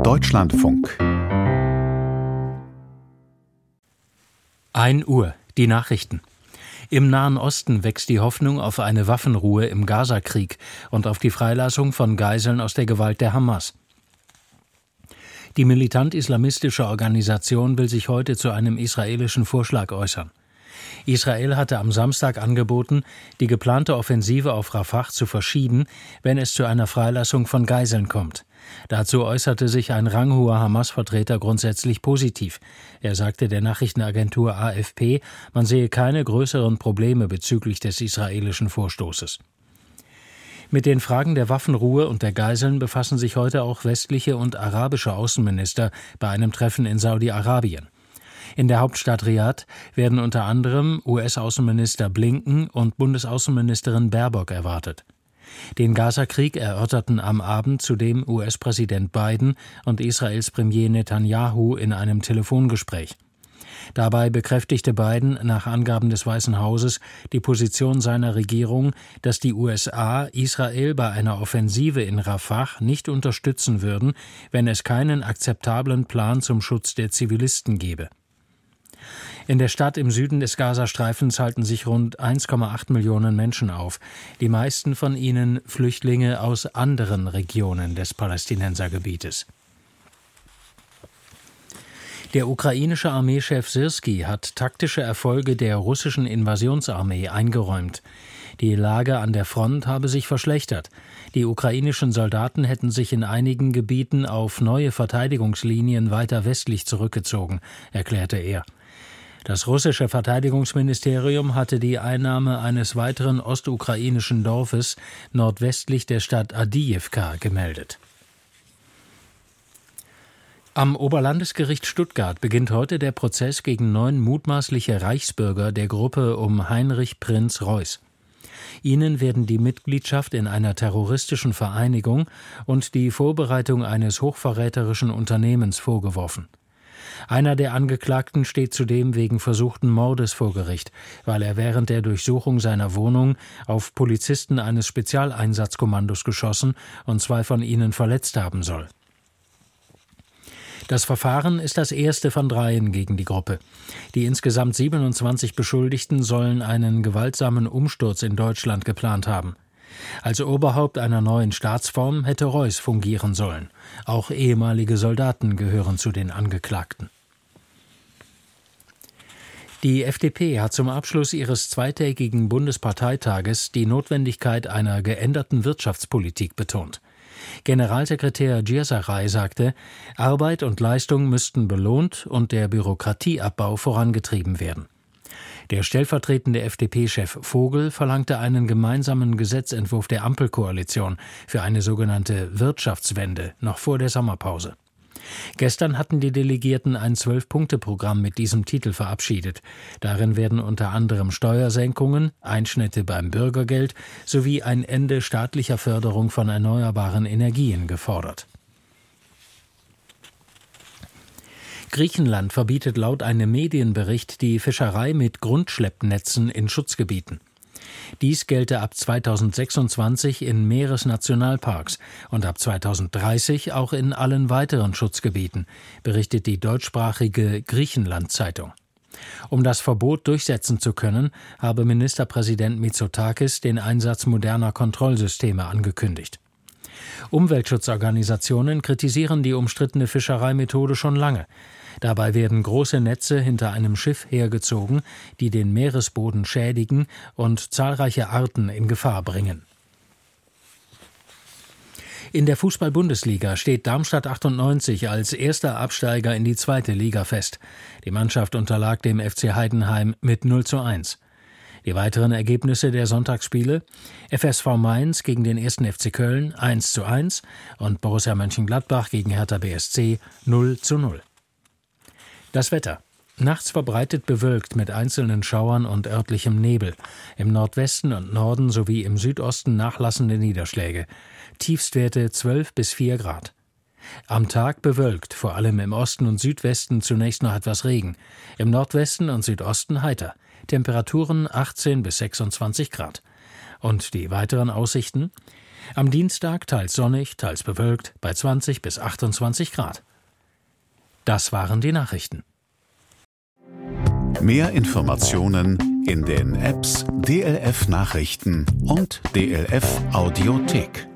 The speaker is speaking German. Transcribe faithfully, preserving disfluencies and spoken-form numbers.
Deutschlandfunk. ein Uhr, die Nachrichten. Im Nahen Osten wächst die Hoffnung auf eine Waffenruhe im Gaza-Krieg und auf die Freilassung von Geiseln aus der Gewalt der Hamas. Die militant-islamistische Organisation will sich heute zu einem israelischen Vorschlag äußern. Israel hatte am Samstag angeboten, die geplante Offensive auf Rafah zu verschieben, wenn es zu einer Freilassung von Geiseln kommt. Dazu äußerte sich ein ranghoher Hamas-Vertreter grundsätzlich positiv. Er sagte der Nachrichtenagentur A F P, man sehe keine größeren Probleme bezüglich des israelischen Vorstoßes. Mit den Fragen der Waffenruhe und der Geiseln befassen sich heute auch westliche und arabische Außenminister bei einem Treffen in Saudi-Arabien. In der Hauptstadt Riad werden unter anderem U S-Außenminister Blinken und Bundesaußenministerin Baerbock erwartet. Den Gaza-Krieg erörterten am Abend zudem U S-Präsident Biden und Israels Premier Netanyahu in einem Telefongespräch. Dabei bekräftigte Biden nach Angaben des Weißen Hauses die Position seiner Regierung, dass die U S A Israel bei einer Offensive in Rafah nicht unterstützen würden, wenn es keinen akzeptablen Plan zum Schutz der Zivilisten gebe. In der Stadt im Süden des Gazastreifens halten sich rund eins Komma acht Millionen Menschen auf, die meisten von ihnen Flüchtlinge aus anderen Regionen des Palästinensergebietes. Der ukrainische Armeechef Syrski hat taktische Erfolge der russischen Invasionsarmee eingeräumt. Die Lage an der Front habe sich verschlechtert. Die ukrainischen Soldaten hätten sich in einigen Gebieten auf neue Verteidigungslinien weiter westlich zurückgezogen, erklärte er. Das russische Verteidigungsministerium hatte die Einnahme eines weiteren ostukrainischen Dorfes nordwestlich der Stadt Awdijiwka gemeldet. Am Oberlandesgericht Stuttgart beginnt heute der Prozess gegen neun mutmaßliche Reichsbürger der Gruppe um Heinrich Prinz Reuß. Ihnen werden die Mitgliedschaft in einer terroristischen Vereinigung und die Vorbereitung eines hochverräterischen Unternehmens vorgeworfen. Einer der Angeklagten steht zudem wegen versuchten Mordes vor Gericht, weil er während der Durchsuchung seiner Wohnung auf Polizisten eines Spezialeinsatzkommandos geschossen und zwei von ihnen verletzt haben soll. Das Verfahren ist das erste von dreien gegen die Gruppe. Die insgesamt siebenundzwanzig Beschuldigten sollen einen gewaltsamen Umsturz in Deutschland geplant haben. Als Oberhaupt einer neuen Staatsform hätte Reuß fungieren sollen. Auch ehemalige Soldaten gehören zu den Angeklagten. Die F D P hat zum Abschluss ihres zweitägigen Bundesparteitages die Notwendigkeit einer geänderten Wirtschaftspolitik betont. Generalsekretär Giersaray sagte, Arbeit und Leistung müssten belohnt und der Bürokratieabbau vorangetrieben werden. Der stellvertretende F D P-Chef Vogel verlangte einen gemeinsamen Gesetzentwurf der Ampelkoalition für eine sogenannte Wirtschaftswende noch vor der Sommerpause. Gestern hatten die Delegierten ein Zwölf-Punkte-Programm mit diesem Titel verabschiedet. Darin werden unter anderem Steuersenkungen, Einschnitte beim Bürgergeld sowie ein Ende staatlicher Förderung von erneuerbaren Energien gefordert. Griechenland verbietet laut einem Medienbericht die Fischerei mit Grundschleppnetzen in Schutzgebieten. Dies gelte ab zweitausendsechsundzwanzig in Meeresnationalparks und ab zweitausenddreißig auch in allen weiteren Schutzgebieten, berichtet die deutschsprachige Griechenland-Zeitung. Um das Verbot durchsetzen zu können, habe Ministerpräsident Mitsotakis den Einsatz moderner Kontrollsysteme angekündigt. Umweltschutzorganisationen kritisieren die umstrittene Fischereimethode schon lange. Dabei werden große Netze hinter einem Schiff hergezogen, die den Meeresboden schädigen und zahlreiche Arten in Gefahr bringen. In der Fußball-Bundesliga steht Darmstadt achtundneunzig als erster Absteiger in die zweite Liga fest. Die Mannschaft unterlag dem F C Heidenheim mit null zu eins. Die weiteren Ergebnisse der Sonntagsspiele: F S V Mainz gegen den ersten F C Köln eins zu eins und Borussia Mönchengladbach gegen Hertha B S C null zu null. Das Wetter. Nachts verbreitet bewölkt mit einzelnen Schauern und örtlichem Nebel. Im Nordwesten und Norden sowie im Südosten nachlassende Niederschläge. Tiefstwerte zwölf bis vier Grad. Am Tag bewölkt, vor allem im Osten und Südwesten zunächst noch etwas Regen. Im Nordwesten und Südosten heiter. Temperaturen achtzehn bis sechsundzwanzig Grad. Und die weiteren Aussichten? Am Dienstag teils sonnig, teils bewölkt, bei zwanzig bis achtundzwanzig Grad. Das waren die Nachrichten. Mehr Informationen in den Apps D L F Nachrichten und D L F Audiothek.